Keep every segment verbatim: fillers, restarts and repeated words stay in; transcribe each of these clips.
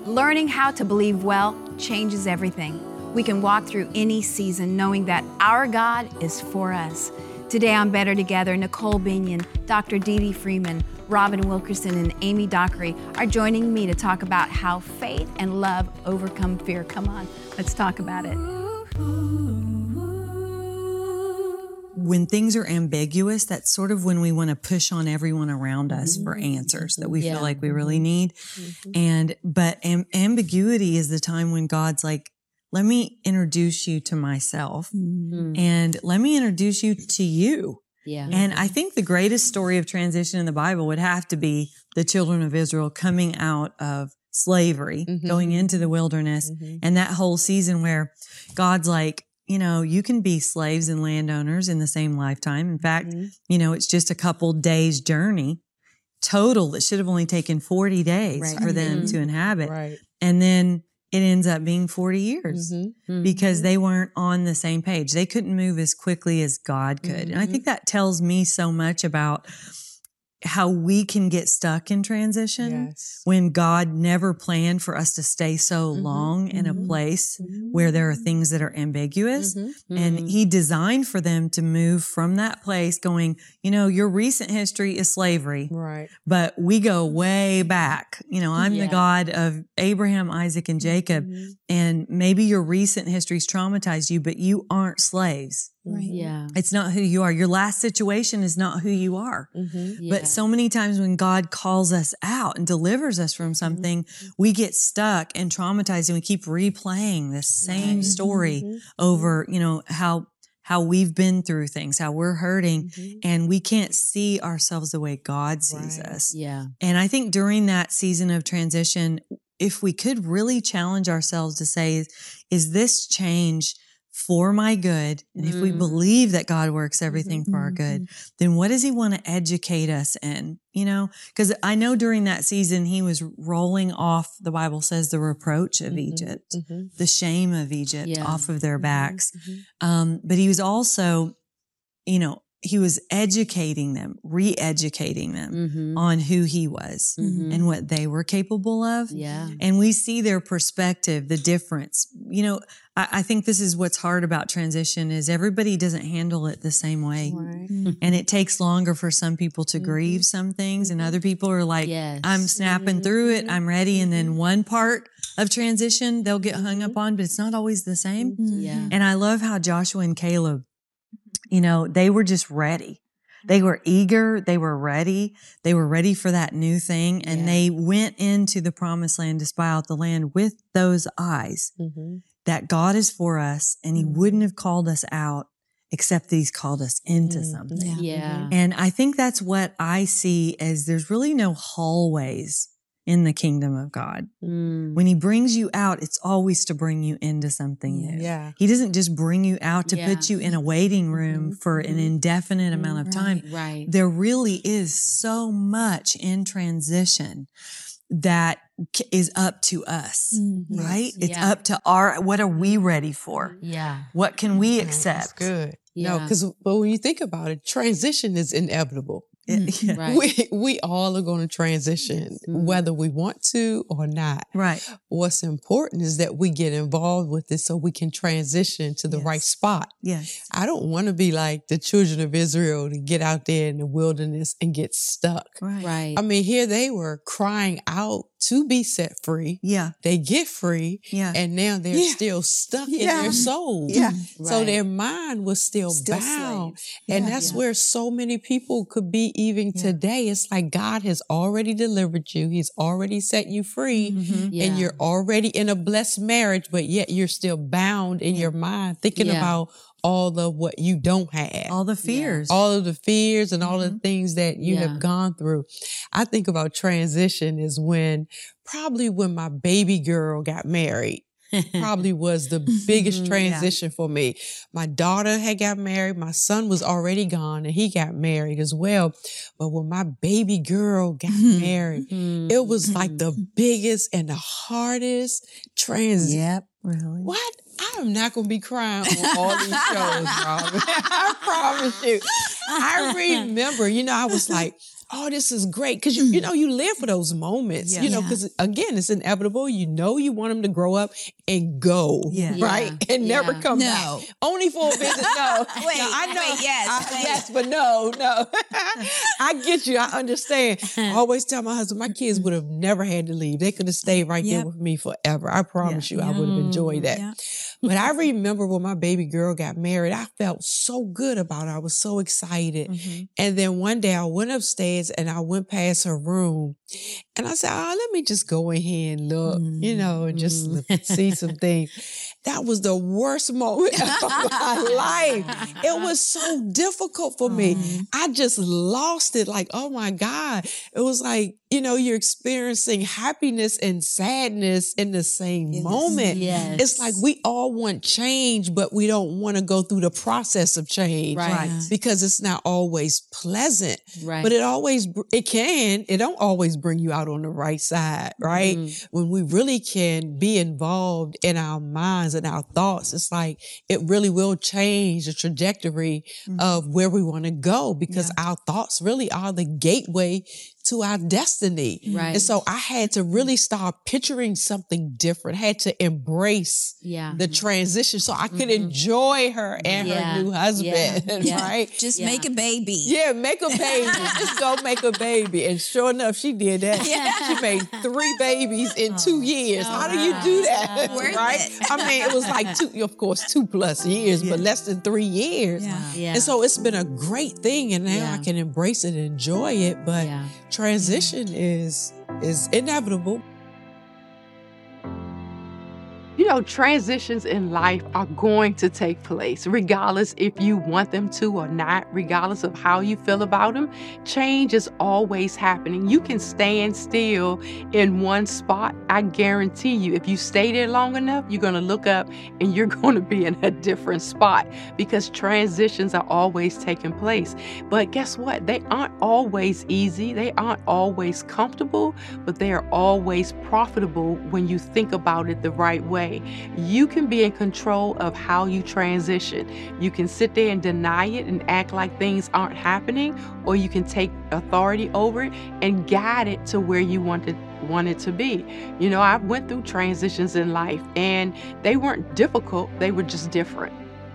Learning how to believe well changes everything. We can walk through any season knowing that our God is for us. Today on Better Together, Nicole Binion, Doctor Dee Dee Freeman, Robin Wilkerson, and Amy Dockery are joining me to talk about how faith and love overcome fear. Come on, let's talk about it. When things are ambiguous, that's sort of when we want to push on everyone around us for answers that we Yeah. feel like we really need. Mm-hmm. And, but am- ambiguity is the time when God's like, let me introduce you to myself Mm-hmm. and let me introduce you to you. Yeah. And I think the greatest story of transition in the Bible would have to be the children of Israel coming out of slavery, Mhm. going into the wilderness, Mhm. and that whole season where God's like, you know, you can be slaves and landowners in the same lifetime. In fact, Mhm. you know, it's just a couple days journey total that should have only taken forty days Right. for them Mhm. to inhabit. Right. And then it ends up being forty years Mhm. because they weren't on the same page. They couldn't move as quickly as God could. And I Mhm. think that tells me so much about how we can get stuck in transition Yes. when God never planned for us to stay so Mhm. long in a Mhm. place Mhm. where there are things that are ambiguous. Mhm. And he designed for them to move from that place going, you know, your recent history is slavery, Right. but we go way back. You know, I'm the Yeah. God of Abraham, Isaac, and Jacob. Mhm. And maybe your recent history's traumatized you, but you aren't slaves. Right. Yeah. It's not who you are. Your last situation is not who you are. Mhm. Yeah. But so many times when God calls us out and delivers us from something, we get stuck and traumatized and we keep replaying the same Right. story Mhm. over, you know, how, how we've been through things, how we're hurting, Mhm. and we can't see ourselves the way God sees Right. us. Yeah. And I think during that season of transition, if we could really challenge ourselves to say, is this change for my good? And if we Mm. believe that God works everything for our Mm-hmm. good, then what does he want to educate us in? You know, because I know during that season, he was rolling off, the Bible says, the reproach of Mhm. Egypt, Mhm. the shame of Egypt Yeah. off of their backs. Mhm. Um, but he was also, you know, he was educating them, re-educating them Mm-hmm. on who he was Mhm. and what they were capable of. Yeah. And we see their perspective, the difference. You know, I, I think this is what's hard about transition is everybody doesn't handle it the same way. Right. And it takes longer for some people to Mhm. grieve some things and other people are like, Yes. I'm snapping Mhm. through it. I'm ready. And then Mhm. one part of transition they'll get hung Mhm. up on, but it's not always the same. Yeah. And I love how Joshua and Caleb, you know, they were just ready. They were eager. They were ready. They were ready for that new thing. And Yeah. they went into the promised land to spy out the land with those eyes Mhm. that God is for us and he Mhm. wouldn't have called us out except that he's called us into Mhm. something. Yeah. And I think that's what I see as there's really no hallways in the kingdom of God. Mm. When he brings you out, it's always to bring you into something new. Yeah. He doesn't just bring you out to Yeah. put you in a waiting room Mhm. for an Mhm. indefinite amount of time. Right. There really is so much in transition that k- is up to us, Mm-hmm. right? Yes. It's Yeah. up to our, what are we ready for? Yeah. What can we No, that's accept? good. Yeah. No, because but when you think about it, transition is inevitable. It- yeah. Right. We we all are going to transition, Mhm. whether we want to or not. Right. What's important is that we get involved with it so we can transition to the Yes. right spot. Yes. I don't want to be like the children of Israel to get out there in the wilderness and get stuck. Right. Right. I mean, here they were crying out to be set free. Yeah. They get free, Yeah. and now they're Yeah. still stuck in Yeah. their souls. Yeah. So Right. their mind was still, Still bound. slaves. And Yeah. that's Yeah. where so many people could be even Yeah. today. It's like God has already delivered you. He's already set you free. Mhm. Yeah. And you're already in a blessed marriage, but yet you're still bound in Yeah. your mind thinking Yeah. about all of what you don't have. All the fears. All of the fears and all of the Mhm. things that you Yeah. have gone through. I think about transition is when, probably when my baby girl got married, probably was the biggest Mhm. transition for me. My daughter had got married. My son was already gone and he got married as well. But when my baby girl got married, Mhm. it was like the biggest and the hardest transition. Yep. Really? What? I am not going to be crying on all these shows, Robin. I promise you. I remember, you know, I was like, oh, this is great. Cause you, you know, you live for those moments, Yeah. you know, Yeah. cause again, it's inevitable. You know, you want them to grow up and go, Yeah. right? Yeah. And never Yeah. come No. back. Only for a visit. No. Wait, No, I know. wait, yes, I- wait. yes, but no, no. I get you. I understand. I always tell my husband, my kids would have never had to leave. They could have stayed right there Yep. with me forever. I promise you, I would have enjoyed that. Yeah. But I remember when my baby girl got married, I felt so good about it. I was so excited. Mm-hmm. And then one day I went upstairs and I went past her room and I said, oh, let me just go in here and look, you know, and just look, see some things. That was the worst moment of my life. It was so difficult for me. I just lost it. Like, oh my God. It was like, you know, you're experiencing happiness and sadness in the same Yes. moment. Yes. It's like we all want change, but we don't want to go through the process of change. Right. Because it's not always pleasant. Right. But it always, br- it can, it don't always bring you out on the right side, right? Mhm. When we really can be involved in our minds and our thoughts, it's like, it really will change the trajectory of where we want to go because our thoughts really are the gateway to our destiny. Right. And so I had to really start picturing something different, had to embrace Yeah. the transition so I could enjoy her and Yeah. her new husband, Yeah. Yeah. right? Just Yeah. make a baby. Yeah, make a baby. Just go make a baby. And sure enough, she did that. She made three babies in two years. How do you do that? Worth right? it. I mean, it was like two, of course, two plus years, but less than three years. Yeah. Yeah. And so it's been a great thing. And now Yeah. I can embrace it and enjoy it. But Yeah. transition is is inevitable. You know, transitions in life are going to take place, regardless if you want them to or not, regardless of how you feel about them. Change is always happening. You can stand still in one spot. I guarantee you, if you stay there long enough, you're going to look up and you're going to be in a different spot because transitions are always taking place. But guess what? They aren't always easy. They aren't always comfortable, but they are always profitable when you think about it the right way. You can be in control of how you transition. You can sit there and deny it and act like things aren't happening, or you can take authority over it and guide it to where you want it, want it to be. You know, I went through transitions in life and they weren't difficult, they were just different.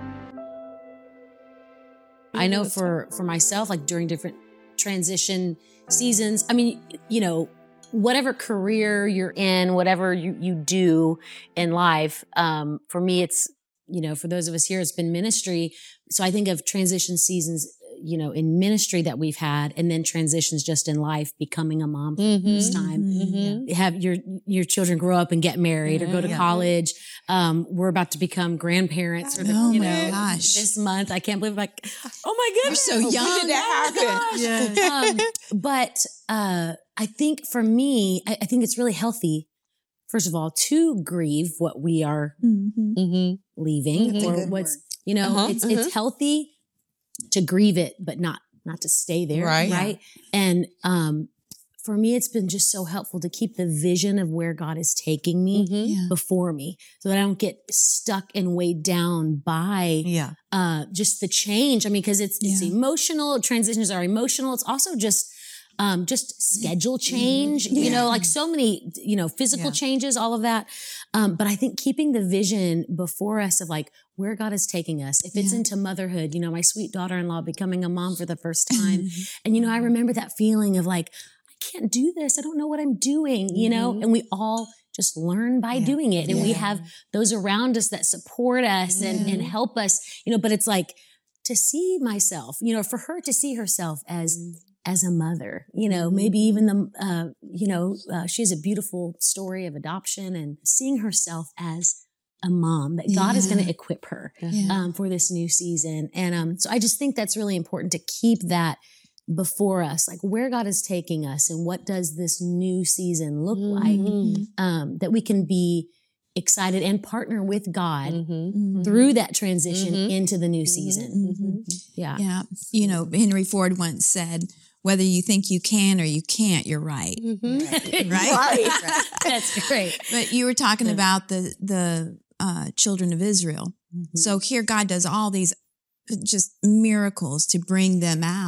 I know for for myself, like during different transition seasons, I mean, you know, whatever career you're in, whatever you, you do in life, um, for me, it's, you know, for those of us here, it's been ministry. So I think of transition seasons, you know, in ministry that we've had, and then transitions just in life, becoming a mom for the first time. Mhm. Have your your children grow up and get married or go to Yeah. college. Um, we're about to become grandparents. Or the, Oh you my know, gosh. this month. I can't believe, like, oh my You're goodness, so young. When did that happen? Yeah. um, but uh, I think for me, I, I think it's really healthy, first of all, to grieve what we are Mhm. Mhm. leaving That's a or good what's, word. you know, Uh-huh, it's uh-huh. it's healthy to grieve it, but not not to stay there, Right. right? And um, for me, it's been just so helpful to keep the vision of where God is taking me Mhm. Yeah. before me, so that I don't get stuck and weighed down by Yeah. uh, just the change. I mean, because it's it's Yeah. emotional. Transitions are emotional. It's also just um, just schedule change. You know, like so many you know physical Yeah. changes, all of that. Um, but I think keeping the vision before us of like where God is taking us. If it's Yeah. into motherhood, you know, my sweet daughter-in-law becoming a mom for the first time, and you know, I remember that feeling of like, I can't do this. I don't know what I'm doing. You know, Mhm. and we all just learn by Yeah. doing it, and we Yeah. have those around us that support us and, and Yeah. help us, you know, but it's like to see myself, you know, for her to see herself as, as a mother, you know, maybe even the, uh, you know, uh, she has a beautiful story of adoption and seeing herself as a mom, that God is Yeah. going to equip her, Yeah. um, for this new season. And, um, so I just think that's really important to keep that before us, like where God is taking us and what does this new season look like, Mhm. um, that we can be excited and partner with God Mhm. Mhm. through that transition Mhm. into the new season. Mhm. Yeah. Yeah. You know, Henry Ford once said, whether you think you can or you can't, you're right. Mhm. Right? That's great. But you were talking about the the uh, children of Israel. So here God does all these just miracles to bring them out.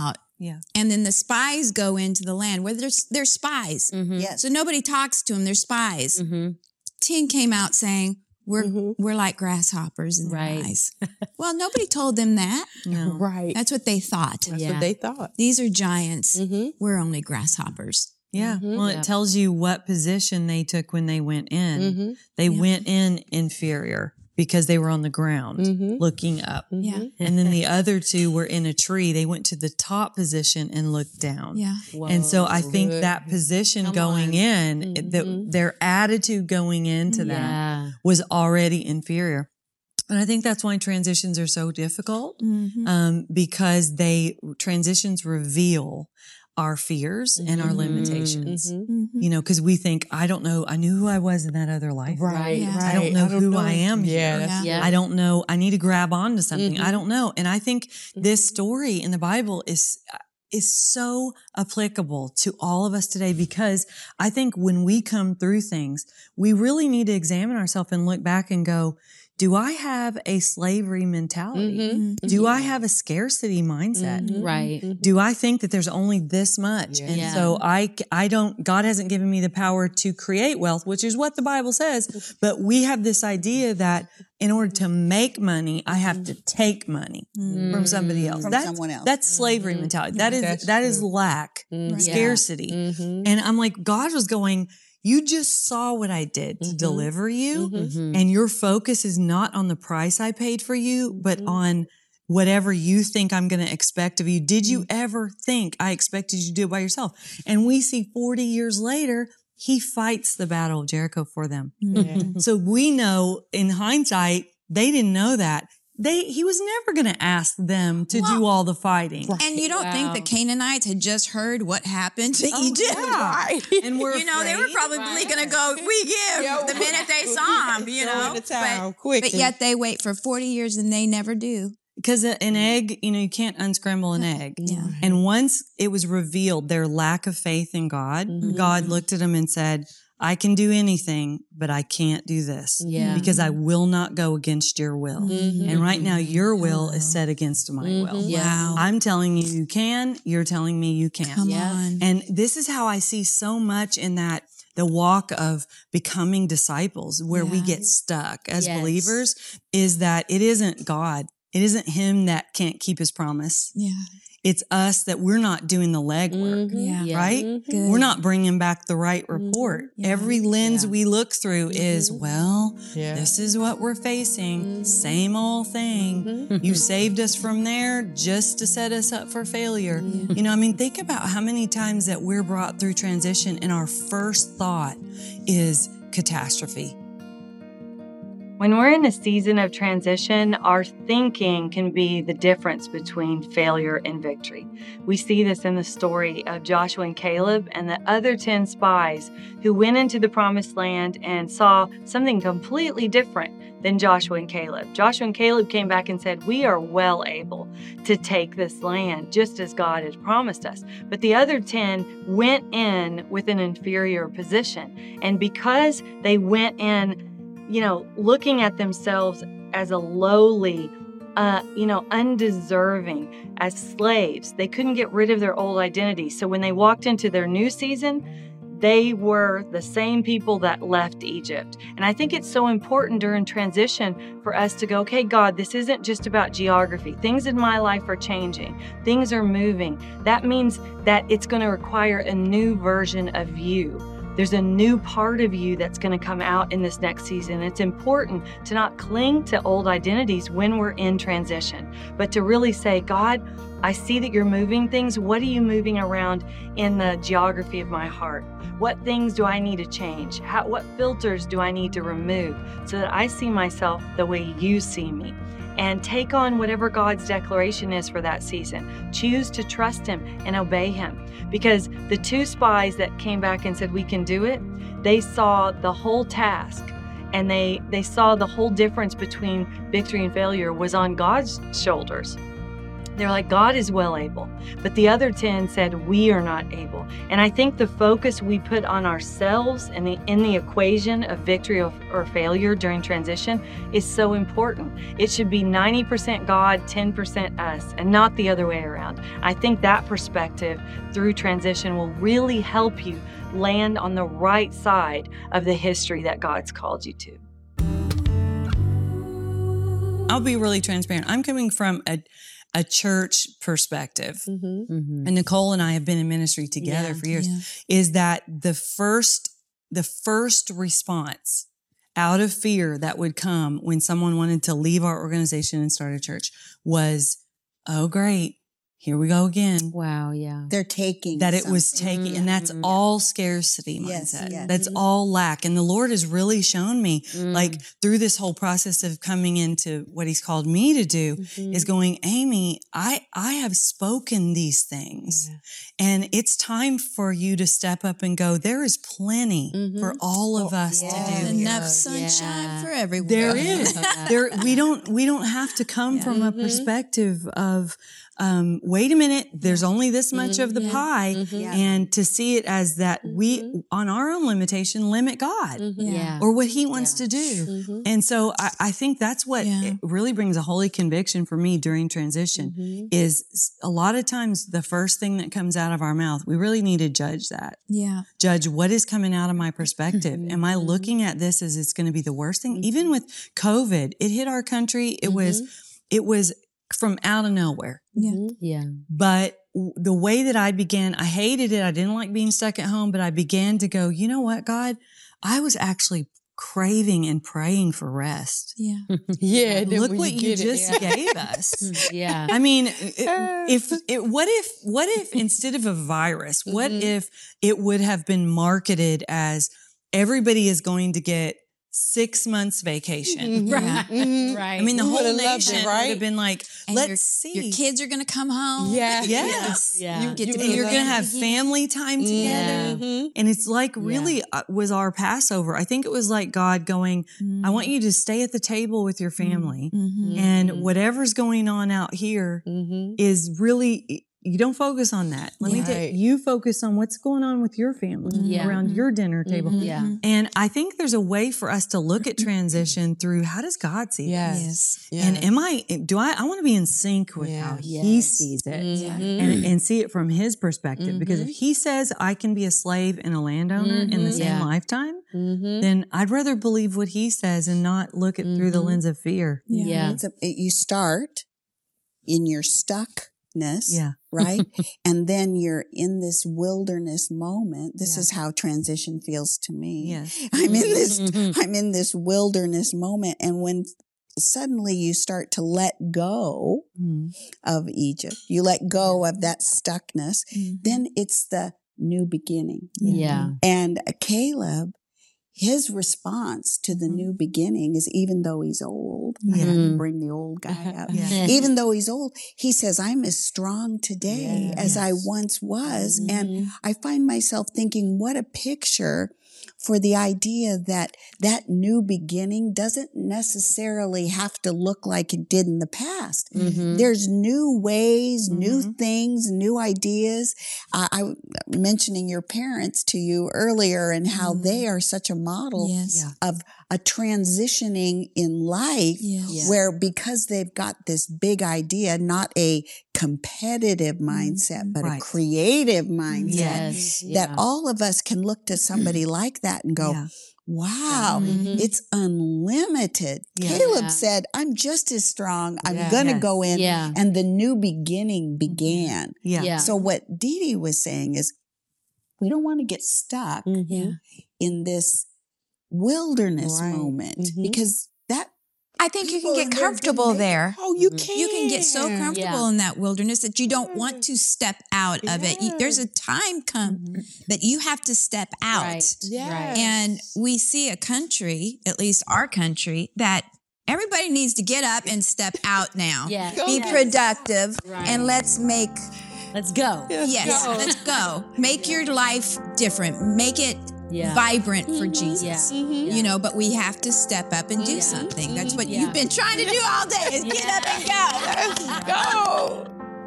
Yeah. And then the spies go into the land where there's they're spies. Mhm. Yes. So nobody talks to them. They're spies. Mhm. ten came out saying, we're Mhm. we're like grasshoppers in their Right. eyes. Well, nobody told them that. No. Right. That's what they thought. That's Yeah. what they thought. These are giants. Mm-hmm. We're only grasshoppers. Yeah. Mhm. Well, Yeah. it tells you what position they took when they went in. Mm-hmm. They Yeah. went in inferior because they were on the ground Mm-hmm. looking up. Yeah. And then the other two were in a tree. They went to the top position and looked down. Yeah. And so I think Good. that position Come going on. in, Mhm. the, their attitude going into that Yeah. was already inferior. And I think that's why transitions are so difficult, Mhm. um, because they transitions reveal our fears and our Mhm. limitations. Mm-hmm. Mhm. You know, because we think, I don't know, I knew who I was in that other life. Right, Yeah. right. I don't know who I am Yeah, here. that's Yeah. Yeah. I don't know. I need to grab onto something. Mhm. I don't know. And I think this Mm-hmm. story in the Bible is is so applicable to all of us today, because I think when we come through things, we really need to examine ourselves and look back and go, do I have a slavery mentality? Mhm. Do I have a scarcity mindset? Mhm. Right. Mhm. Do I think that there's only this much? Yeah. And Yeah. so I, I don't, God hasn't given me the power to create wealth, which is what the Bible says. But we have this idea that in order to make money, I have to take money from somebody else. From that's, someone else. That's slavery mentality. That is, That's that is true. lack, Mhm. scarcity. Mhm. And I'm like, God was going, you just saw what I did to Mhm. deliver you. Mhm. Mhm. And your focus is not on the price I paid for you, but Mhm. on whatever you think I'm going to expect of you. Did you ever think I expected you to do it by yourself? And we see forty years later, he fights the battle of Jericho for them. Yeah. So we know in hindsight, they didn't know that. They, he was never going to ask them to do Well, all the fighting. And you don't Wow. think the Canaanites had just heard what happened to Egypt? Right. And we're You know, they were afraid. probably Right. going to go, we give Yeah, the minute they saw him, you Throw in know. the towel But, quick but and- yet they wait for forty years and they never do. Because an egg, you know, you can't unscramble an egg. Yeah. And once it was revealed their lack of faith in God, Mhm. God looked at them and said, I can do anything, but I can't do this Yeah. because I will not go against your will. Mhm. And right now, your will Hello. is set against my Mhm. will. Yeah. Wow. I'm telling you, you can. You're telling me you can't. Come Yeah. on. And this is how I see so much in that the walk of becoming disciples where we Yeah. get stuck as Yes. believers is that it isn't God. It isn't him that can't keep his promise. Yeah. It's us that we're not doing the legwork, Mhm. Yeah. Yeah. right? Good. We're not bringing back the right report. Yeah. Every lens Yeah. we look through is, well, Yeah. this is what we're facing. Mhm. Same old thing. Mhm. You saved us from there just to set us up for failure. Yeah. You know, I mean, think about how many times that we're brought through transition and our first thought is catastrophe. When we're in a season of transition, our thinking can be the difference between failure and victory. We see this in the story of Joshua and Caleb and the other ten spies who went into the promised land and saw something completely different than Joshua and Caleb. Joshua and Caleb came back and said, we are well able to take this land just as God had promised us. But the other ten went in with an inferior position. And because they went in, you know, looking at themselves as a lowly, uh, you know, undeserving, as slaves. They couldn't get rid of their old identity. So when they walked into their new season, they were the same people that left Egypt. And I think it's so important during transition for us to go, okay, God, this isn't just about geography. Things in my life are changing. Things are moving. That means that it's going to require a new version of you. There's a new part of you that's going to come out in this next season. It's important to not cling to old identities when we're in transition, but to really say, God, I see that you're moving things. What are you moving around in the geography of my heart? What things do I need to change? How, what filters do I need to remove so that I see myself the way you see me? And take on whatever God's declaration is for that season. Choose to trust him and obey him. Because the two spies that came back and said, we can do it, they saw the whole task. And they, they saw the whole difference between victory and failure was on God's shoulders. They're like, God is well able. But the other ten said, we are not able. And I think the focus we put on ourselves in the, in the equation of victory or, or failure during transition is so important. It should be ninety percent God, ten percent us, and not the other way around. I think that perspective through transition will really help you land on the right side of the history that God's called you to. I'll be really transparent. I'm coming from a, a church perspective. Mm-hmm. Mm-hmm. And Nicole and I have been in ministry together Yeah, for years, yeah. is that the first, the first response out of fear that would come when someone wanted to leave our organization and start a church was, oh, great. Here we go again. Wow, yeah. They're taking That it was something. taking, and that's Mhm. all scarcity Yes, mindset. yes. That's all lack. And the Lord has really shown me, Mm. like through this whole process of coming into what He's called me to do, Mm-hmm. is going, Amy, I, I have spoken these things, and it's time for you to step up and go, there is plenty Mhm. for all of us yes. to do. Enough Yeah. sunshine Yeah. for everyone. There is. Yeah. There, we don't, we don't have to come Yeah. from a Mhm. perspective of, um, wait a minute, there's only this much of the Mhm. pie. Mhm. Yeah. And to see it as that we, Mhm. on our own limitation, limit God Mhm. Yeah. or what He wants Yeah. to do. Mhm. And so I, I think that's what Yeah. it really brings a holy conviction for me during transition Mhm. is s- a lot of times the first thing that comes out of our mouth, we really need to judge that. Yeah. Judge what is coming out of my perspective. Am I looking at this as it's going to be the worst thing? Even with COVID, it hit our country. It was, it was from out of nowhere. Yeah. Mhm. Yeah. But w- the way that I began, I hated it. I didn't like being stuck at home, but I began to go, you know what, God, I was actually craving and praying for rest. Yeah. Yeah. and then Look when what you, get it, just yeah. gave us. Yeah. I mean, it- if it, what if what if instead of a virus, what Mhm. if it would have been marketed as everybody is going to get six months vacation? Mhm. Yeah. Mhm. Right. I mean, the We whole would've loved nation it, would right? have been like, And let's your, see. Your kids are going to come home. Yeah. Yes. Yeah. You Get you to and be you're would've going to around have family time together. Mhm. And it's like Yeah. really uh, was our Passover. I think it was like God going, I want you to stay at the table with your family. Mm-hmm. And Mhm. whatever's going on out here Mhm. is really, you don't focus on that. Let me Yeah. tell Right. you, you focus on what's going on with your family Yeah. around your dinner table. Mhm. Yeah. And I think there's a way for us to look at transition through how does God see Yes. this? Yes. Yeah. And am I, do I, I want to be in sync with how Yeah. He Yes. sees it. Mhm. And, and see it from His perspective. Because if He says I can be a slave and a landowner in the Mhm. same Yeah. lifetime, Mhm. then I'd rather believe what He says and not look at through the Mhm. lens of fear. Yeah. It's a- it- you start in your stuckness, Yeah. right? And then you're in this wilderness moment. This Yeah. is how transition feels to me. Yes. I'm in this, Mhm. I'm in this wilderness moment. And when suddenly you start to let go Mhm. of Egypt, you let go of that stuckness, then it's the new beginning. Yeah. And Caleb, his response to the Mhm. new beginning is, even though he's old, I Yeah. had to Mhm. bring the old guy up. Yeah. Even though he's old, he says, I'm as strong today Yeah. as I Yes. once was. And Mhm. I find myself thinking, what a picture for the idea that that new beginning doesn't necessarily have to look like it did in the past. Mhm. There's new ways, new Mhm. things, new ideas. I, I mentioning your parents to you earlier and how Mhm. they are such a model Yes. Yeah. of a transitioning in life Yes. Yeah. where, because they've got this big idea, not a competitive mindset, but Right. a creative mindset, Yes. that Yeah. all of us can look to somebody like that and go, Yeah. wow, Mhm. it's unlimited. Yeah. Caleb Yeah. said, I'm just as strong. I'm Yeah. going to Yes. go in. Yeah. And the new beginning began. Yeah. Yeah. So what Dee Dee was saying is, we don't want to get stuck Mhm. in this wilderness Right. moment Mhm. because that I think you can people get in there didn't comfortable make it. there. Oh, you Mhm. can. You can get so comfortable Yeah. in that wilderness that you don't want to step out of it. You- There's a time come Mhm. that you have to step out. Right. Yeah. Right. And we see a country, at least our country, that everybody needs to get up and step out now. Yeah. Go Be Yes. productive Right. and let's make, Let's go. yes, go. let's go. Make your life different. Make it Yeah. vibrant for Jesus. Yeah. Mhm. You know, but we have to step up and do Yeah. something. That's what Yeah. you've been trying to do all day is get Yeah. up and go. Let's go.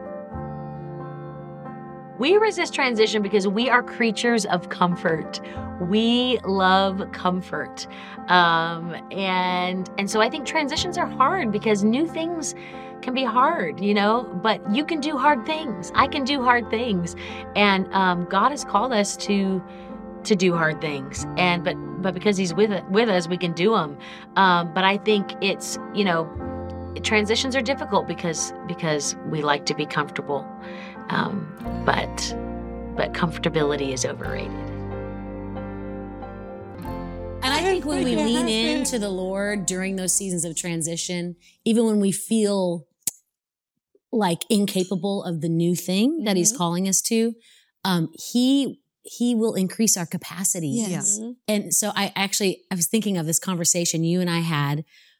We resist transition because we are creatures of comfort. We love comfort. Um, and, and so I think transitions are hard because new things can be hard, you know, but you can do hard things. I can do hard things. And um, God has called us to to do hard things. And but but because he's with with us, we can do them. Um, but I think it's, you know, transitions are difficult because because we like to be comfortable. Um, but but comfortability is overrated. And I think when we lean into the Lord during those seasons of transition, even when we feel like incapable of the new thing that mm-hmm. he's calling us to, um, he he will increase our capacity. Yes. Mm-hmm. And so I actually, I was thinking of this conversation you and I had,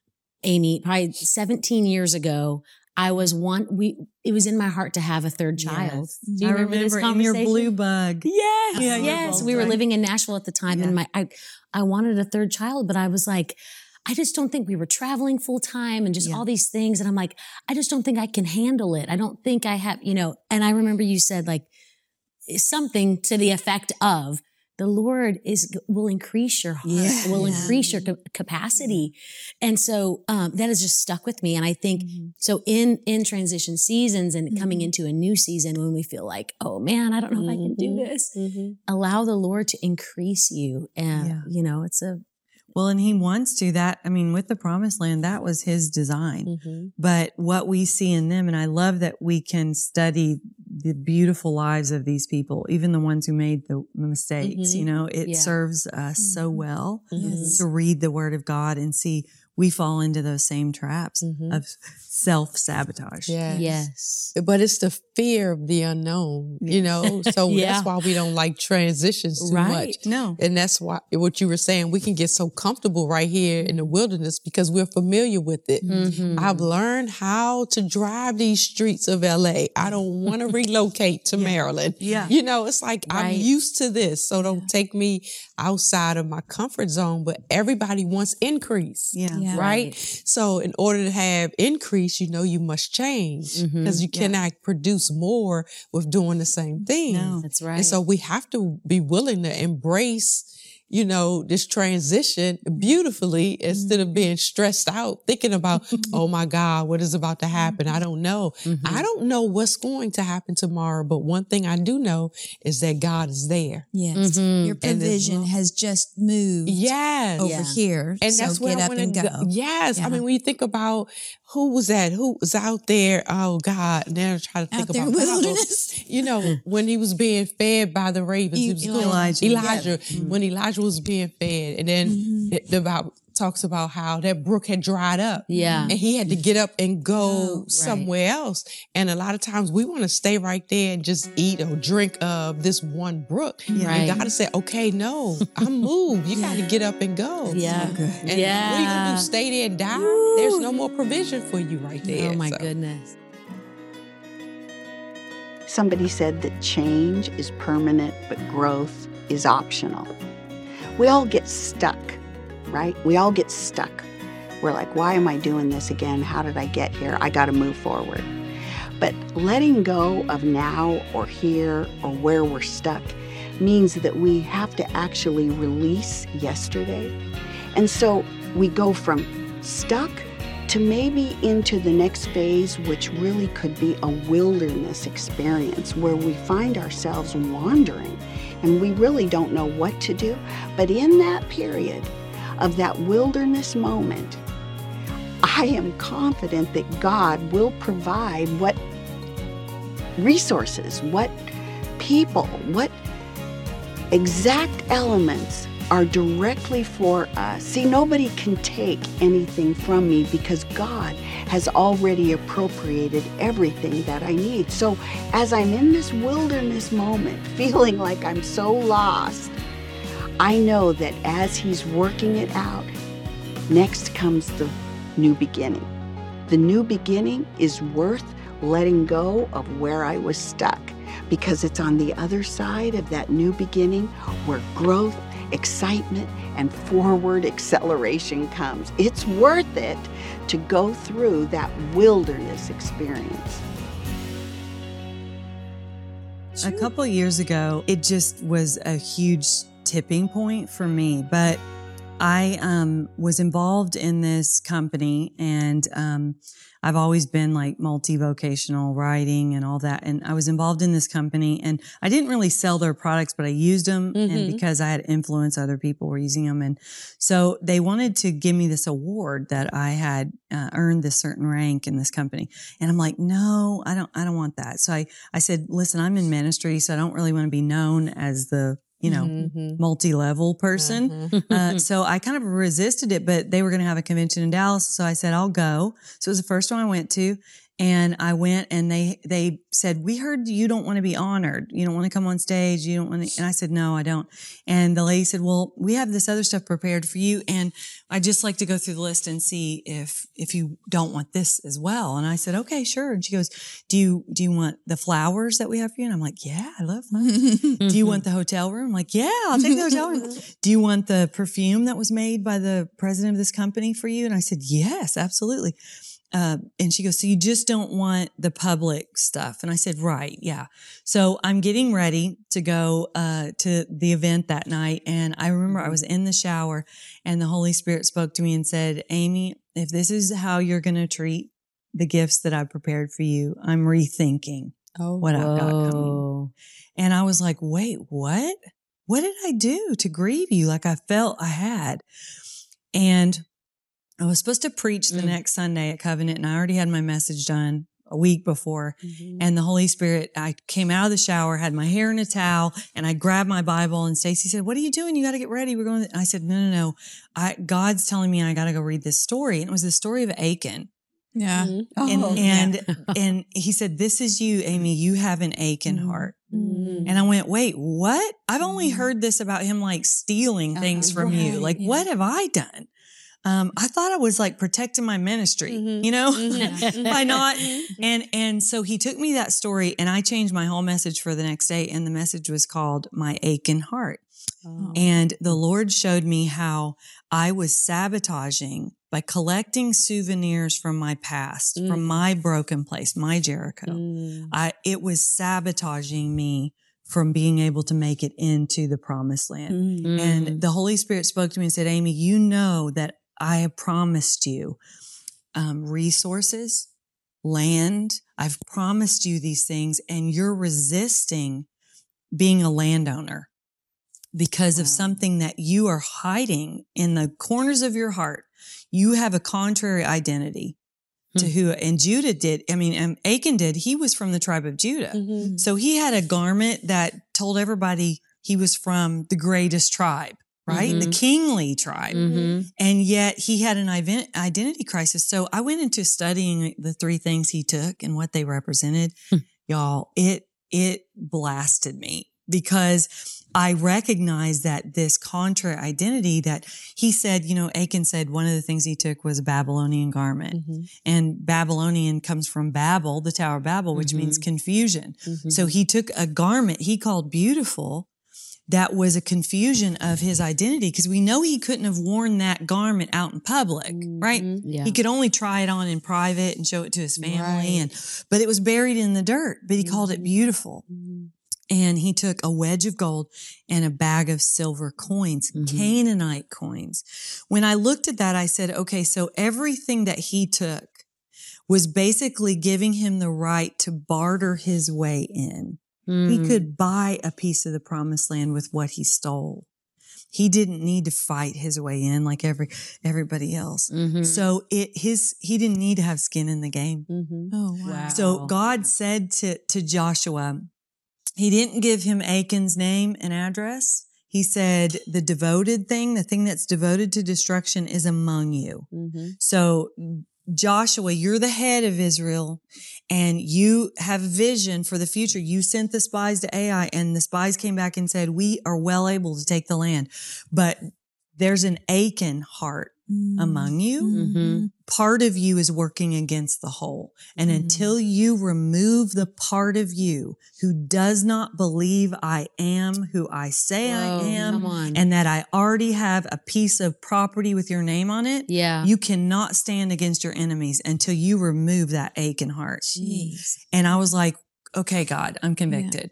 Amy, probably seventeen years ago. I was one, we, it was in my heart to have a third child. Yes. Do you I remember, remember this conversation? in your blue bug. Yes. Yeah, yes. We were living in Nashville at the time yeah. and my, I, I wanted a third child, but I was like, I just don't think we were traveling full time and just yeah. all these things. And I'm like, I just don't think I can handle it. I don't think I have, you know, and I remember you said like something to the effect of, the Lord is will increase your heart, yeah, will yeah. increase your ca- capacity. And so um, that has just stuck with me. And I think, mm-hmm. so in in transition seasons and mm-hmm. coming into a new season when we feel like, oh man, I don't know mm-hmm. if I can do this, mm-hmm. allow the Lord to increase you. And, yeah. you know, it's a... Well, and he wants to that. I mean, with the Promised Land, that was his design. Mm-hmm. But what we see in them, and I love that we can study the beautiful lives of these people, even the ones who made the mistakes, mm-hmm. you know, it yeah. serves us mm-hmm. so well mm-hmm. to read the Word of God and see we fall into those same traps mm-hmm. of self-sabotage. Yes. yes. But it's the fear of the unknown, you know, so yeah. that's why we don't like transitions too right. much. No. And that's why what you were saying, we can get so comfortable right here in the wilderness because we're familiar with it. Mm-hmm. I've learned how to drive these streets of L A. I don't want to relocate to yeah. Maryland. Yeah. You know, it's like right. I'm used to this. So don't yeah. take me outside of my comfort zone, but everybody wants increase. Yeah. Yeah. Right? Right. So in order to have increase, you know, you must change because mm-hmm. you cannot yeah. produce more with doing the same thing. No. That's right. And so we have to be willing to embrace, you know, this transition beautifully instead of being stressed out, thinking about, oh my God, what is about to happen? I don't know. Mm-hmm. I don't know what's going to happen tomorrow, but one thing I do know is that God is there. Yes. Mm-hmm. Your provision has just moved yes. over yeah. here. And so that's where get I up and go. go. Yes. Yeah. I mean, when you think about who was that? Who was out there? Oh God. Now I try to think out there about in wilderness. You know, when he was being fed by the ravens. E- he was Elijah. Elijah. Yeah. Mm-hmm. When Elijah was being fed. And then mm-hmm. it, the Bible talks about how that brook had dried up. Yeah. And he had to get up and go oh, right. somewhere else. And a lot of times we want to stay right there and just eat or drink of this one brook. Yeah. And Right. God said, okay, no, I'm moved. You got to get up and go. Yeah. So good. And yeah. what are you going to do? Stay there and die? Woo. There's no more provision for you right there. Oh my so. goodness. Somebody said that change is permanent, but growth is optional. We all get stuck, right? We all get stuck. We're like, why am I doing this again? How did I get here? I got to move forward. But letting go of now or here or where we're stuck means that we have to actually release yesterday. And so we go from stuck to maybe into the next phase, which really could be a wilderness experience where we find ourselves wandering and we really don't know what to do. But in that period of that wilderness moment, I am confident that God will provide what resources, what people, what exact elements are directly for us. See, nobody can take anything from me because God has already appropriated everything that I need. So as I'm in this wilderness moment, feeling like I'm so lost, I know that as He's working it out, next comes the new beginning. The new beginning is worth letting go of where I was stuck because it's on the other side of that new beginning where growth, excitement, and forward acceleration comes. It's worth it to go through that wilderness experience. A couple years ago, it just was a huge tipping point for me. But I um, was involved in this company, and um, I've always been like multi-vocational writing and all that. And I was involved in this company, and I didn't really sell their products, but I used them. Mm-hmm. And because I had influence, other people were using them. And so they wanted to give me this award that I had uh, earned this certain rank in this company. And I'm like, no, I don't, I don't want that. So I, I said, listen, I'm in ministry, so I don't really want to be known as the, you know, mm-hmm. multi-level person. Mm-hmm. Uh, so I kind of resisted it, but they were going to have a convention in Dallas. So I said, I'll go. So it was the first one I went to. And I went, and they, they said, we heard you don't want to be honored. You don't want to come on stage. You don't want to. And I said, no, I don't. And the lady said, well, we have this other stuff prepared for you. And I just like to go through the list and see if, if you don't want this as well. And I said, okay, sure. And she goes, do you, do you want the flowers that we have for you? And I'm like, yeah, I love flowers. Do you want the hotel room? I'm like, yeah, I'll take the hotel room. Do you want the perfume that was made by the president of this company for you? And I said, yes, absolutely. Uh, and she goes, so you just don't want the public stuff? And I said, right. Yeah. So I'm getting ready to go, uh, to the event that night. And I remember I was in the shower, and the Holy Spirit spoke to me and said, Amy, if this is how you're going to treat the gifts that I've prepared for you, I'm rethinking oh, what whoa. I've got coming. And I was like, wait, what? What did I do to grieve you? Like I felt I had. And I was supposed to preach the mm. next Sunday at Covenant, and I already had my message done a week before. Mm-hmm. And the Holy Spirit, I came out of the shower, had my hair in a towel, and I grabbed my Bible, and Stacy said, what are you doing? You got to get ready. We're going. And I said, no, no, no. I, God's telling me I got to go read this story. And it was the story of Achan. Yeah. Mm-hmm. Oh, and, and, yeah. and he said, this is you, Amy. You have an Achan mm-hmm. heart. Mm-hmm. And I went, wait, what? I've only heard this about him like stealing things uh, from right. you. Like, yeah. what have I done? Um, I thought I was like protecting my ministry, mm-hmm. you know, mm-hmm. by not. And, and so he took me that story, and I changed my whole message for the next day. And the message was called My Achan Heart. Oh. And the Lord showed me how I was sabotaging by collecting souvenirs from my past, mm. from my broken place, my Jericho. Mm. I, it was sabotaging me from being able to make it into the promised land. Mm. And the Holy Spirit spoke to me and said, Amy, you know that I have promised you um, resources, land. I've promised you these things, and you're resisting being a landowner because wow. of something that you are hiding in the corners of your heart. You have a contrary identity hmm. to who, and Judah did. I mean, um, Achan did. He was from the tribe of Judah. Mm-hmm. So he had a garment that told everybody he was from the greatest tribe. Right? Mm-hmm. The kingly tribe. Mm-hmm. And yet he had an identity crisis. So I went into studying the three things he took and what they represented. Hmm. Y'all, it, it blasted me because I recognized that this contra identity that he said, you know, Achan said one of the things he took was a Babylonian garment. Mm-hmm. And Babylonian comes from Babel, the Tower of Babel, which mm-hmm. means confusion. Mm-hmm. So he took a garment he called beautiful that was a confusion of his identity, because we know he couldn't have worn that garment out in public, mm-hmm. right? Yeah. He could only try it on in private and show it to his family. Right. And, but it was buried in the dirt, but he mm-hmm. called it beautiful. Mm-hmm. And he took a wedge of gold and a bag of silver coins, mm-hmm. Canaanite coins. When I looked at that, I said, okay, so everything that he took was basically giving him the right to barter his way in. Mm. He could buy a piece of the promised land with what he stole. He didn't need to fight his way in like every everybody else. Mm-hmm. So it his he didn't need to have skin in the game. Mm-hmm. Oh wow! So God said to to Joshua, He didn't give him Achan's name and address. He said the devoted thing, the thing that's devoted to destruction, is among you. Mm-hmm. So Joshua, you're the head of Israel, and you have vision for the future. You sent the spies to Ai, and the spies came back and said, we are well able to take the land. But there's an Achan heart mm-hmm. among you. Mm-hmm. Part of you is working against the whole. And mm-hmm. until you remove the part of you who does not believe I am who I say Whoa, I am, and that I already have a piece of property with your name on it, yeah. you cannot stand against your enemies until you remove that Achan heart. Jeez. And I was like, okay, God, I'm convicted.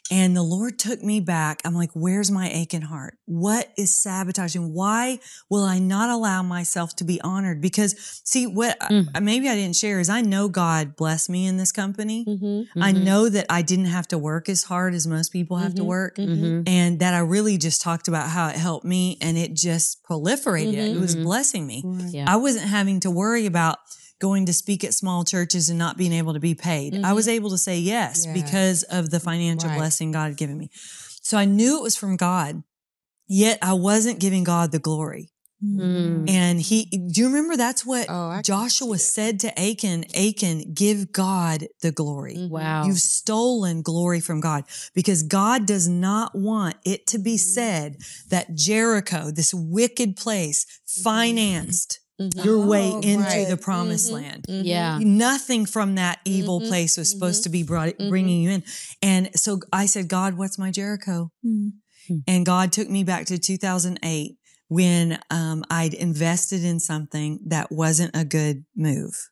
And the Lord took me back. I'm like, where's my aching heart? What is sabotaging? Why will I not allow myself to be honored? Because see, what Mm. I, maybe I didn't share is I know God blessed me in this company. Mm-hmm. I know that I didn't have to work as hard as most people have to Mhm. work. Mhm. And that I really just talked about how it helped me and it just proliferated. Mhm. It was Mhm. blessing me. Right. Yeah. I wasn't having to worry about going to speak at small churches and not being able to be paid. I was able to say yes Yeah. because of the financial Right. blessing God had given me. So I knew it was from God, yet I wasn't giving God the glory. Mm. And he, do you remember that's what Oh, I can Joshua see it. said to Achan? Achan, give God the glory. Mhm. Wow. You've stolen glory from God because God does not want it to be said that Jericho, this wicked place, financed Mhm. your way Oh, into right. the promised Mhm. land. Mhm. Yeah. Nothing from that evil Mhm. place was supposed Mhm. to be brought, Mhm. bringing you in. And so I said, God, what's my Jericho? Hmm. And God took me back to two thousand eight when um, I'd invested in something that wasn't a good move.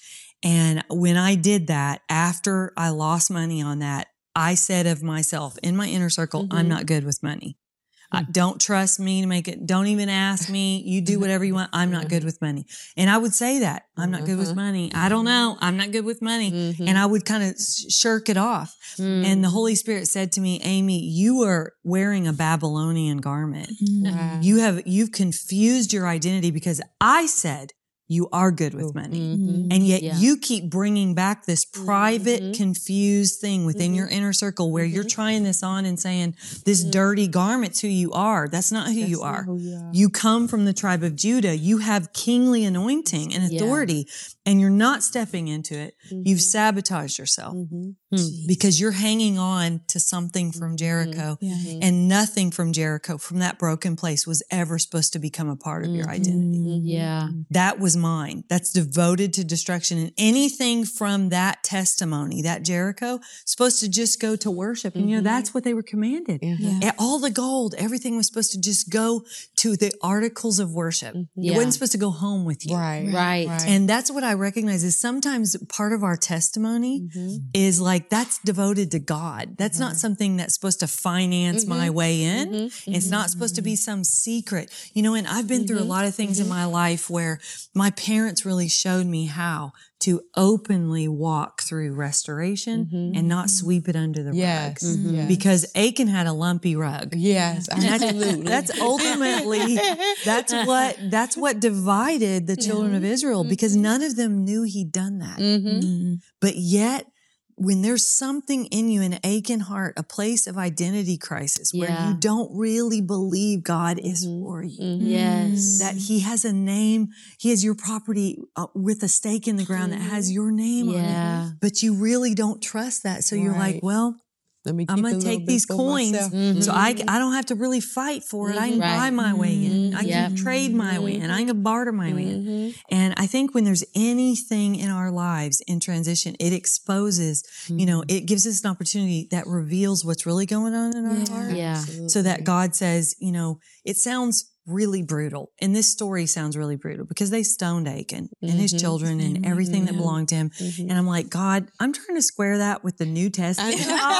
And when I did that, after I lost money on that, I said of myself in my inner circle, I'm Mhm. not good with money. I, don't trust me to make it. Don't even ask me. You do whatever you want. I'm not good with money. And I would say that I'm not good with Uh-huh. money. I don't know. I'm not good with money. Mhm. And I would kind of shirk it off. Mm. And the Holy Spirit said to me, Amy, you are wearing a Babylonian garment. Wow. You have, you've confused your identity because I said you are good with money. Mhm. And yet Yeah. you keep bringing back this private, Mhm. confused thing within Mhm. your inner circle where you're Mhm. trying this on and saying, this Mhm. dirty garment's who you are. That's not who That's you not are. who you are. You come from the tribe of Judah. You have kingly anointing and Yeah. authority, and you're not stepping into it. You've Mhm. sabotaged yourself Mhm. because you're hanging on to something from Jericho, Mhm. and nothing from Jericho, from that broken place, was ever supposed to become a part of your Mhm. identity. Mm. Yeah. That was mine. That's devoted to destruction. And anything from that testimony, that Jericho, supposed to just go to worship. And you know, Mhm. that's what they were commanded. Yeah. And all the gold, everything was supposed to just go to the articles of worship. Mhm. It Yeah. wasn't supposed to go home with you. Right. Right. And that's what I recognize is sometimes part of our testimony Mhm. is like, that's devoted to God. That's not Right. something that's supposed to finance my Mhm. way in. Mhm. It's not supposed to be some secret, you know, and I've been through a Mhm. lot of things in Mhm. my life where my parents really showed me how to openly walk through restoration Mhm. and not sweep it under the Yes. rug. Mhm. Yes. Because Achan had a lumpy rug. Yes. And that's, Absolutely. that's ultimately, that's what, that's what divided the children of Israel because none of them knew he'd done that. Mhm. But yet, when there's something in you, an aching heart, a place of identity crisis where Yeah. you don't really believe God is Mhm. for you, Mhm. Yes. that he has a name, he has your property uh, with a stake in the ground that has your name on Yeah. it, but you really don't trust that. So you're like, Right. well, Let me I'm keep going a to little take bit these for coins myself. so Mhm. I, I don't have to really fight for it. I can Mhm. buy Right. my way in. I Yep. can trade my way in. I can barter my way in. Mhm. And I think when there's anything in our lives in transition, it exposes, you know, it gives us an opportunity that reveals what's really going on in our Yeah. heart. Yeah. So that Absolutely. God says, you know, it sounds really brutal. And this story sounds really brutal because they stoned Achan and his Mhm. children and everything that Mhm. belonged to him. Mhm. And I'm like, God, I'm trying to square that with the New Testament.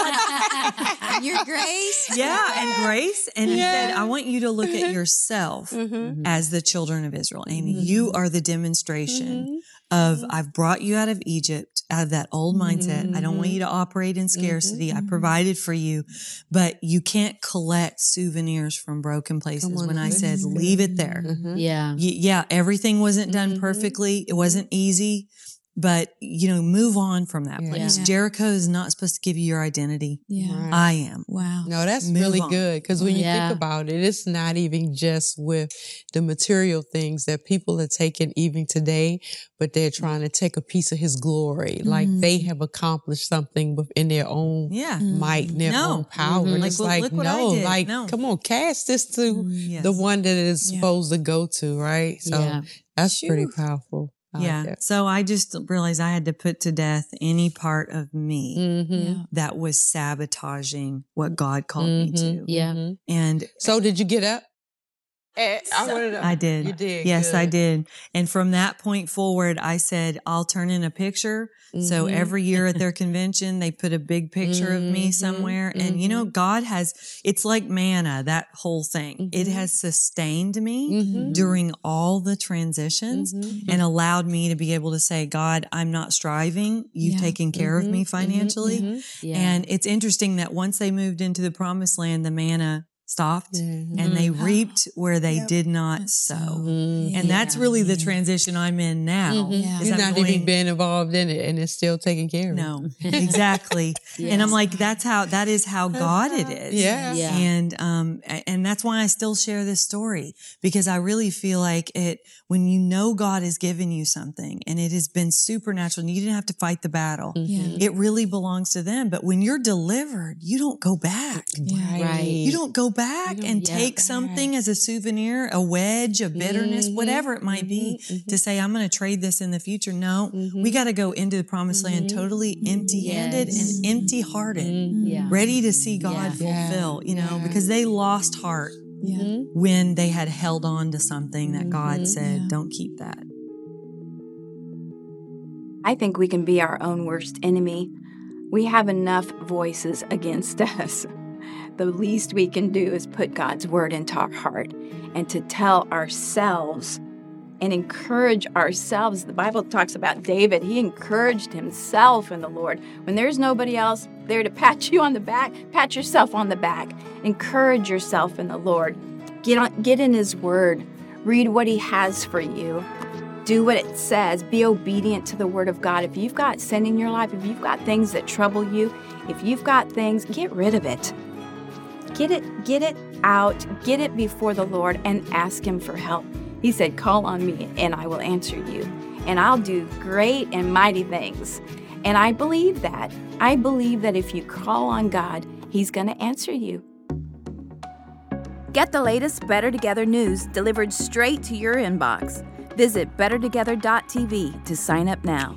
God. Your grace. Yeah, and grace. And he said, Yeah. I want you to look at yourself Mhm. as the children of Israel. Amy, Mhm. you are the demonstration Mhm. of I've brought you out of Egypt, out of that old mindset. I don't want you to operate in scarcity. I provided for you, but you can't collect souvenirs from broken places. Come on, When I this said, is good. leave it there. Mhm. Yeah. Y- Yeah, everything wasn't done Mhm. perfectly. It wasn't easy, but you know, move on from that Yeah. place. Yeah. Jericho is not supposed to give you your identity. Yeah. Right. I am. Wow. No, that's Move really on. good because when you Yeah. think about it, it's not even just with the material things that people are taking even today, but they're trying to take a piece of his glory. Like they have accomplished something within their own Yeah. might and their No. own power. Mhm. And Like, it's look- like, look what I no, did. like, No. come on, cast this to Yes. the one that it is Yeah. supposed to go to, right? So Yeah. that's pretty Phew. powerful. I Yeah. Like So I just realized I had to put to death any part of me mm-hmm. Yeah. that was sabotaging what God called me Mhm. to. Yeah. Mhm. And So did you get up? And I want to know. I did. You did. Yes, good. I did. And from that point forward, I said, I'll turn in a picture. Mm-hmm. So every year at their convention, they put a big picture mm-hmm. of me somewhere. Mm-hmm. And you know, God has, it's like manna, that whole thing. Mm-hmm. It has sustained me mm-hmm. during all the transitions mm-hmm. and allowed me to be able to say, God, I'm not striving. You've yeah. taken care mm-hmm. of me financially. Mm-hmm. Yeah. And it's interesting that once they moved into the promised land, the manna stopped mm-hmm. and they reaped where they yep. did not sow. Mm-hmm. And that's yeah. really the transition I'm in now. Mm-hmm. Yeah. You're I'm not going, even been involved in it and it's still taking care of no, it. No, exactly. yes. And I'm like, that's how, that is how God it is. Yeah. yeah. And, um, and that's why I still share this story, because I really feel like it, when you know God has given you something and it has been supernatural and you didn't have to fight the battle, mm-hmm. it really belongs to them. But when you're delivered, you don't go back. Yeah. Right. You don't go back and take back. something as a souvenir, a wedge of bitterness, mm-hmm. whatever it might be, mm-hmm. to say, I'm going to trade this in the future. No, mm-hmm. we got to go into the promised mm-hmm. land totally empty-handed yes. and empty-hearted, mm-hmm. yeah. ready to see God yeah. fulfill, you know, yeah. because they lost heart yeah. when they had held on to something that God mm-hmm. said, yeah. don't keep that. I think we can be our own worst enemy. We have enough voices against us. The least we can do is put God's word into our heart and to tell ourselves and encourage ourselves. The Bible talks about David. He encouraged himself in the Lord. When there's nobody else there to pat you on the back, pat yourself on the back. Encourage yourself in the Lord. Get on, get in his word. Read what he has for you. Do what it says. Be obedient to the word of God. If you've got sin in your life, if you've got things that trouble you, if you've got things, get rid of it. Get it, get it out, get it before the Lord and ask him for help. He said, call on me and I will answer you. And I'll do great and mighty things. And I believe that. I believe that if you call on God, he's going to answer you. Get the latest Better Together news delivered straight to your inbox. Visit better together dot t v to sign up now.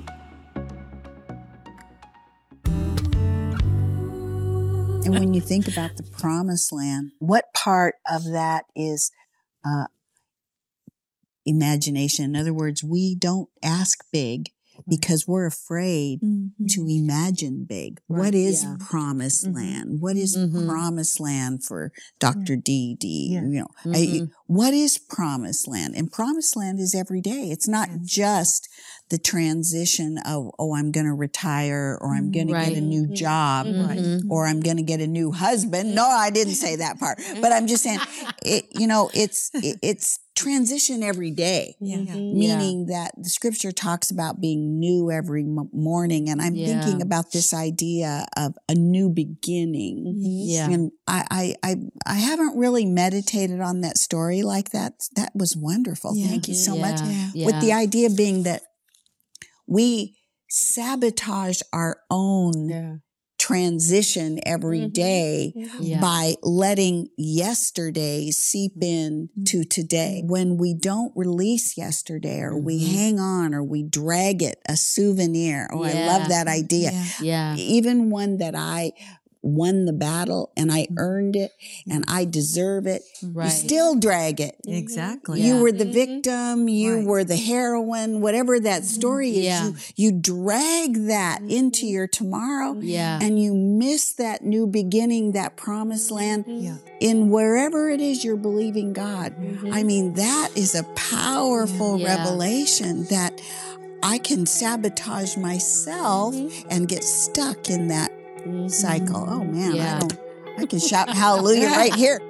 And when you think about the promised land, what part of that is uh, imagination? In other words, we don't ask big because we're afraid mm-hmm. to imagine big. Right. What is yeah. promised mm-hmm. land? What is mm-hmm. promised land for Doctor Yeah. D D? Yeah. You know, mm-hmm. I, what is promised land? And promised land is every day. It's not yes. just the transition of, oh, I'm going to retire or I'm going right. to get a new job mm-hmm. or I'm going to get a new husband. No, I didn't say that part, but I'm just saying, it, you know, it's, it, it's transition every day, yeah. meaning yeah. that the scripture talks about being new every m- morning. And I'm yeah. thinking about this idea of a new beginning. Mm-hmm. Yeah. And I, I, I, I haven't really meditated on that story like that. That was wonderful. Yeah. Thank you so yeah. much. Yeah. With the idea being that we sabotage our own yeah. transition every mm-hmm. day yeah. by letting yesterday seep in mm-hmm. to today. When we don't release yesterday or mm-hmm. we hang on or we drag it, a souvenir. Oh, yeah. I love that idea. Yeah. yeah. Even one that I won the battle and I earned it and I deserve it. Right. You still drag it. Exactly. You yeah. were the victim. You right. were the heroine, whatever that story is. Yeah. You, you drag that into your tomorrow yeah. and you miss that new beginning, that promised land yeah. in wherever it is you're believing God. Mm-hmm. I mean, that is a powerful yeah. revelation that I can sabotage myself mm-hmm. and get stuck in that cycle. Oh man, yeah. I don't I can shout hallelujah right here.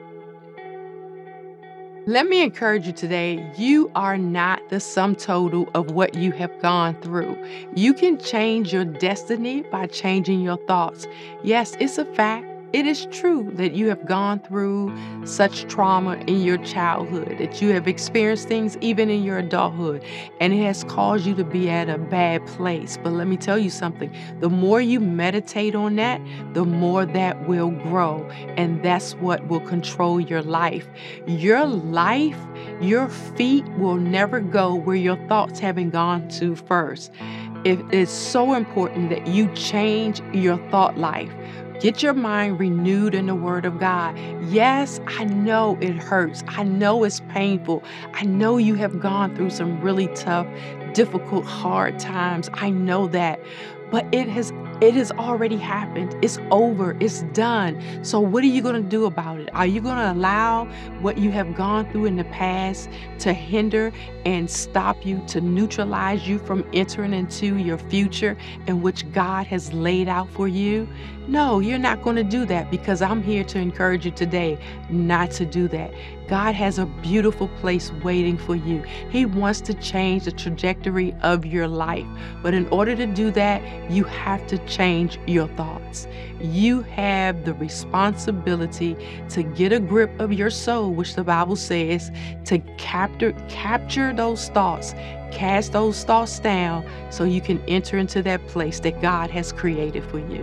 Let me encourage you today. You are not the sum total of what you have gone through. You can change your destiny by changing your thoughts. Yes, it's a fact. It is true that you have gone through such trauma in your childhood, that you have experienced things even in your adulthood, and it has caused you to be at a bad place. But let me tell you something. The more you meditate on that, the more that will grow, and that's what will control your life. Your life, your feet will never go where your thoughts haven't gone to first. It is so important that you change your thought life. Get your mind renewed in the Word of God. Yes, I know it hurts. I know it's painful. I know you have gone through some really tough, difficult, hard times. I know that. But it has it has already happened. It's over. It's done. So what are you going to do about it? Are you going to allow what you have gone through in the past to hinder and stop you, to neutralize you from entering into your future in which God has laid out for you? No, you're not going to do that, because I'm here to encourage you today not to do that. God has a beautiful place waiting for you. He wants to change the trajectory of your life. But in order to do that, you have to change your thoughts. You have the responsibility to get a grip of your soul, which the Bible says to capture, capture those thoughts, cast those thoughts down so you can enter into that place that God has created for you.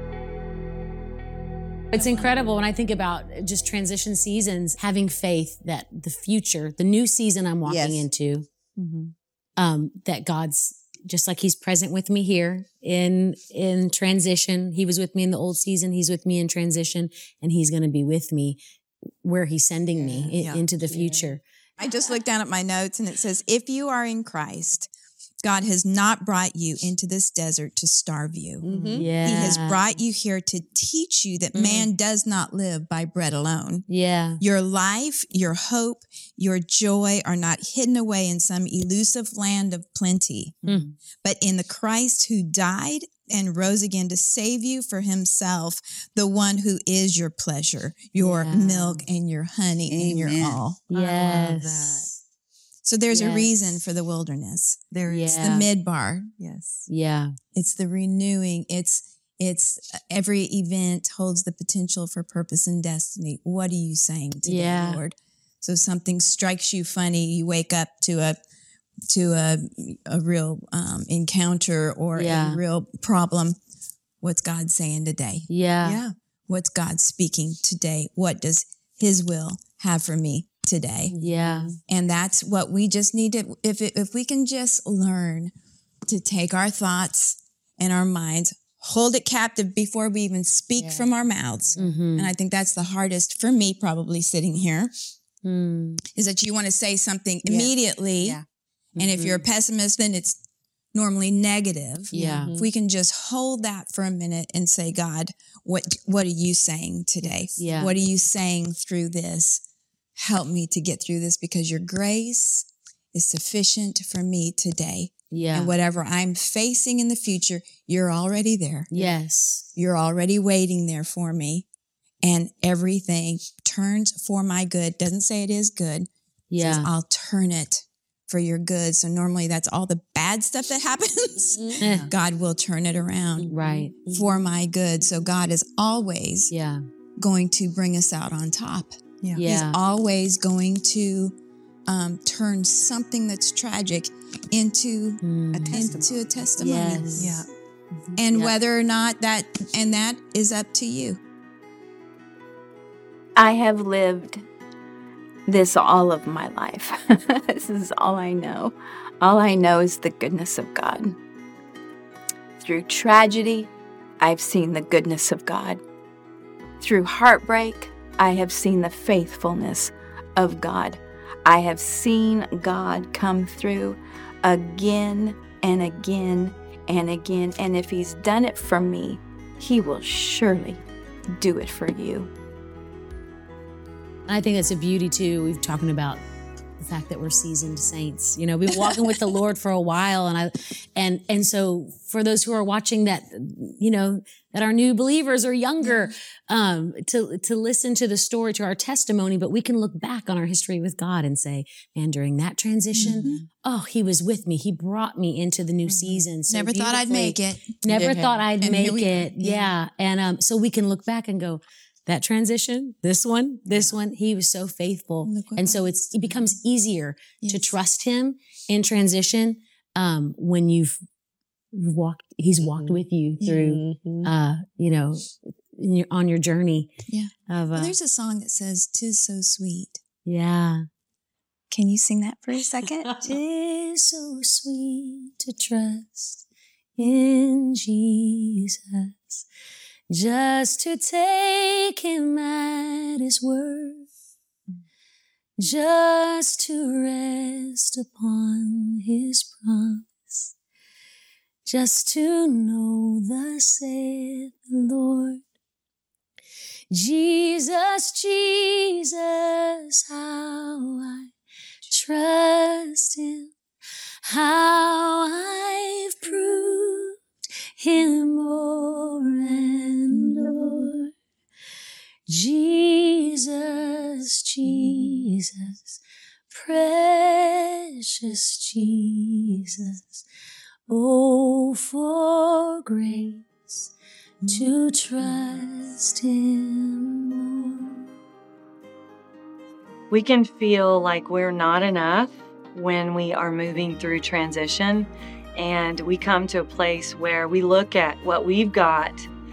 It's incredible when I think about just transition seasons, having faith that the future, the new season I'm walking Yes. into, Mm-hmm. um, that God's just like He's present with me here in in transition. He was with me in the old season. He's with me in transition, and He's going to be with me where He's sending me i- Yeah. into the future. I just looked down at my notes and it says, if you are in Christ, God has not brought you into this desert to starve you. Mm-hmm. Yeah, He has brought you here to teach you that Mm. man does not live by bread alone. Yeah, Your life, your hope, your joy are not hidden away in some elusive land of plenty, Mm. but in the Christ who died and rose again to save you for Himself, the one who is your pleasure, your Yeah. milk and your honey and your Amen. all. yes, So there's a Yes. reason for the wilderness. There is. It's the Yeah. midbar. Yes. yeah, It's the renewing. It's it's every event holds the potential for purpose and destiny. What are you saying today, Yeah. Lord? So something strikes you funny, you wake up to a to a a real um, encounter or Yeah. a real problem. What's God saying today? yeah, Yeah. What's God speaking today? What does His will have for me today? yeah, And that's what we just need to, if, it, if we can just learn to take our thoughts and our minds, hold it captive before we even speak Yeah. from our mouths. mm-hmm. And I think that's the hardest for me, probably sitting here, mm. is that you want to say something Yeah. immediately. Yeah. And if you're a pessimist, then it's normally negative. Yeah. If we can just hold that for a minute and say, God, what, what are you saying today? Yeah. What are you saying through this? Help me to get through this, because your grace is sufficient for me today. yeah, And whatever I'm facing in the future, you're already there. yes, You're already waiting there for me. And everything turns for my good. Doesn't say it is good. It says, yeah, I'll turn it for your good. So normally that's all the bad stuff that happens. Eh, God will turn it around right, for my good. So God is always yeah, going to bring us out on top. Yeah. yeah, He's always going to um, turn something that's tragic into Mm. A testimony. into a testimony. yes, Yeah. And Yep. whether or not that, and that is up to you. I have lived this all of my life. This is all I know. All I know is the goodness of God. Through tragedy, I've seen the goodness of God. Through heartbreak, I have seen the faithfulness of God. I have seen God come through again and again and again. And if He's done it for me, He will surely do it for you. I think that's a beauty too. We've talking about the fact that we're seasoned saints. You know, we've been walking with the Lord for a while, and I, and and so for those who are watching that, you know, that are new believers or younger, um, to to listen to the story, to our testimony, but we can look back on our history with God and say, man, during that transition, Mhm. oh, He was with me. He brought me into the new season. So Never thought I'd beautifully. make it. Never Yeah. thought I'd And here make we are. it. Yeah. Yeah. And um, so we can look back and go, that transition, this one, this one, He was so faithful. Look what And so God- it's, it becomes easier to Yes. trust Him in transition um, when you've walked, He's walked Mhm. with you through, Mhm. uh, you know, in your, on your journey. Yeah. Of, uh, Well, there's a song that says, "'Tis so sweet." yeah. Can you sing that for a second? Tis so sweet to trust in Jesus just to take him at his word, just to rest upon his promise, just to know thus saith the Lord. Jesus, Jesus, how I trust him, how I've proved him more and more. Jesus, Jesus, precious Jesus, oh, for grace to trust him more. We can feel like we're not enough when we are moving through transition, and we come to a place where we look at what we've got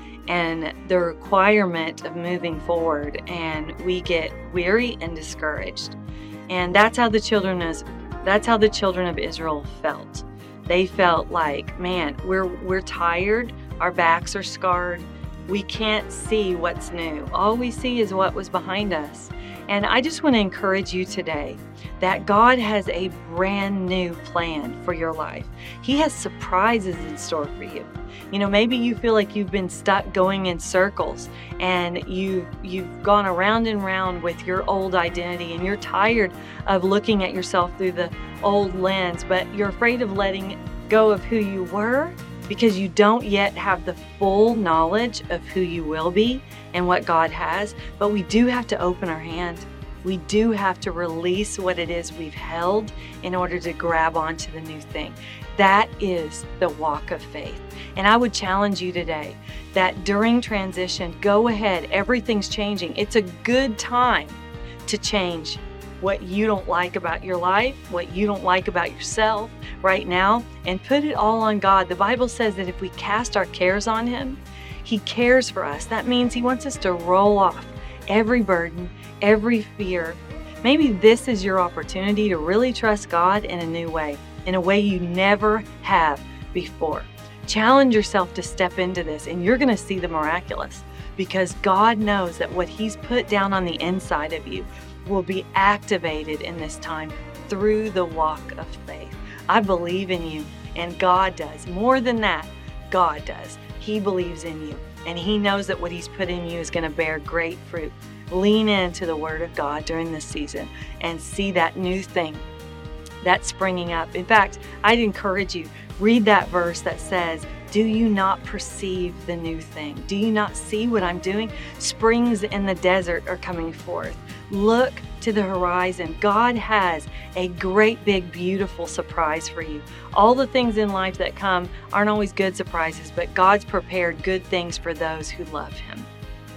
and the requirement of moving forward, and we get weary and discouraged. And that's how the children is that's how the children of Israel felt. They felt like, man, we're we're tired, our backs are scarred, we can't see what's new. All we see is what was behind us. And I just want to encourage you today that God has a brand new plan for your life. He has surprises in store for you. You know, maybe you feel like you've been stuck going in circles, and you, you've gone around and round with your old identity, and you're tired of looking at yourself through the old lens, but you're afraid of letting go of who you were because you don't yet have the full knowledge of who you will be and what God has. But we do have to open our hand. We do have to release what it is we've held in order to grab onto the new thing. That is the walk of faith. And I would challenge you today that during transition, go ahead. Everything's changing. It's a good time to change what you don't like about your life, what you don't like about yourself right now, and put it all on God. The Bible says that if we cast our cares on him, he cares for us. That means he wants us to roll off every burden, every fear. Maybe this is your opportunity to really trust God in a new way, in a way you never have before. Challenge yourself to step into this, and you're going to see the miraculous, because God knows that what he's put down on the inside of you will be activated in this time through the walk of faith. I believe in you, and God does. More than that, God does. He believes in you, and he knows that what he's put in you is going to bear great fruit. Lean into the word of God during this season and see that new thing that's springing up. In fact, I'd encourage you, read that verse that says, do you not perceive the new thing? Do you not see what I'm doing? Springs in the desert are coming forth. Look to the horizon. God has a great, big, beautiful surprise for you. All the things in life that come aren't always good surprises, but God's prepared good things for those who love him.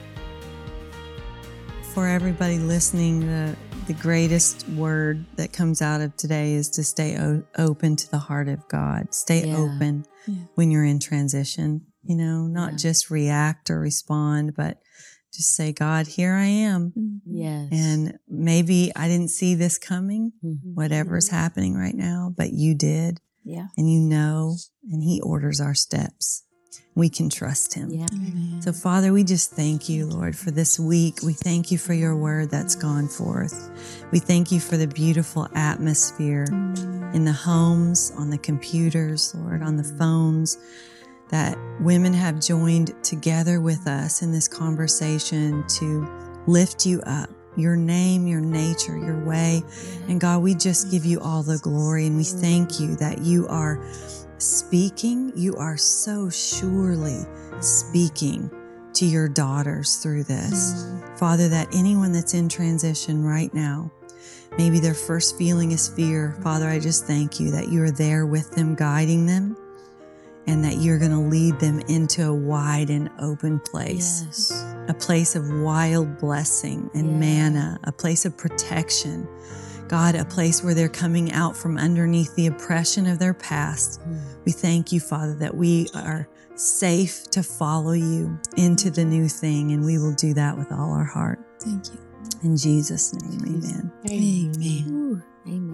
For everybody listening, the, the greatest word that comes out of today is to stay o- open to the heart of God. Stay Yeah. open Yeah. when you're in transition, you know, not Yeah. just react or respond, but just say, God, here I am. Yes. And maybe I didn't see this coming, Mhm. whatever's happening right now, but you did. Yeah. And you know, and he orders our steps. We can trust him. Yeah. So, Father, we just thank you, Lord, for this week. We thank you for your word that's gone forth. We thank you for the beautiful atmosphere in the homes, on the computers, Lord, on the phones, that women have joined together with us in this conversation to lift you up, your name, your nature, your way. And God, we just give you all the glory, and we thank you that you are speaking. You are so surely speaking to your daughters through this. Father, that anyone that's in transition right now, maybe their first feeling is fear. Father, I just thank you that you are there with them, guiding them, and that you're going to lead them into a wide and open place, Yes. a place of wild blessing and Yeah. manna, a place of protection. God, a place where they're coming out from underneath the oppression of their past. Mm. We thank you, Father, that we are safe to follow you into the new thing, and we will do that with all our heart. Thank you. In Jesus' name, amen. Amen. Ooh, amen.